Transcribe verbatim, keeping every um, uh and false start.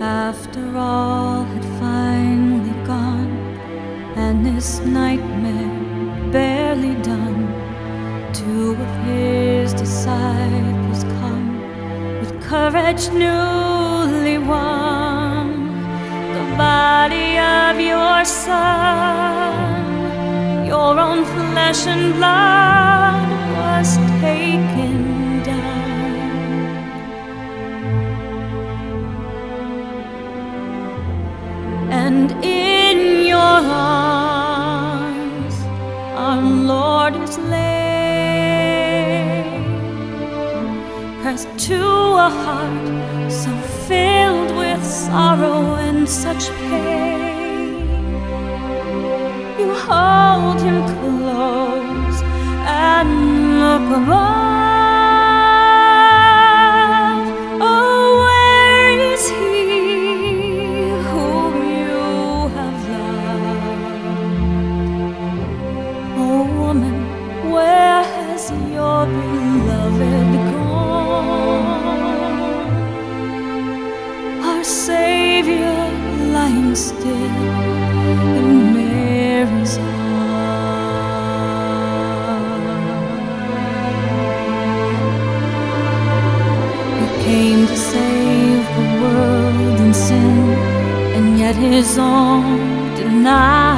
After all had finally gone, and this nightmare barely done, two of his disciples come with courage newly won. The body of your son, your own flesh and blood, was taken down. And in your arms our Lord is laid, pressed to a heart so filled with sorrow and such pain. You hold him close and look above. Oh, where is he whom you have loved? Oh, woman, where has your beloved gone? Our Savior lying still in Mary's arms. He came to save the world in sin, and yet his own denied.